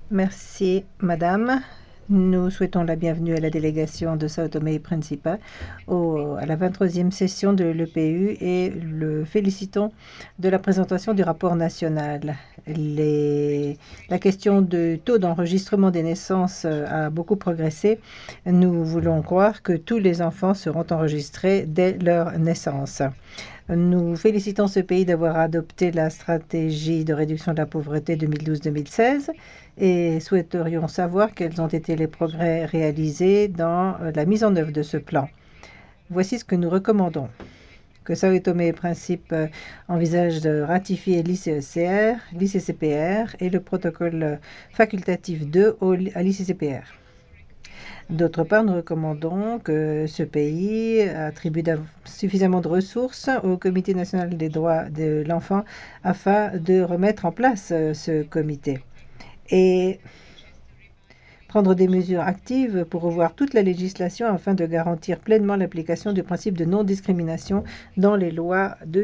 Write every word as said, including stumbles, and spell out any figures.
Merci, Madame. Nous souhaitons la bienvenue à la délégation de Sao Tomé et Principe au, à la vingt-troisième session de l'E P U et le félicitons de la présentation du rapport national. Les, la question du taux d'enregistrement des naissances a beaucoup progressé. Nous voulons croire que tous les enfants seront enregistrés dès leur naissance. Nous félicitons ce pays d'avoir adopté la stratégie de réduction de la pauvreté deux mille douze deux mille seize et souhaiterions savoir quels ont été les progrès réalisés dans la mise en œuvre de ce plan. Voici ce que nous recommandons. Que Sao Tomé et Principe envisage de ratifier l'I C C R, l'I C C P R et le protocole facultatif deux à l'I C C P R. D'autre part, nous recommandons que ce pays attribue suffisamment de ressources au Comité national des droits de l'enfant afin de remettre en place ce comité et prendre des mesures actives pour revoir toute la législation afin de garantir pleinement l'application du principe de non-discrimination dans les lois de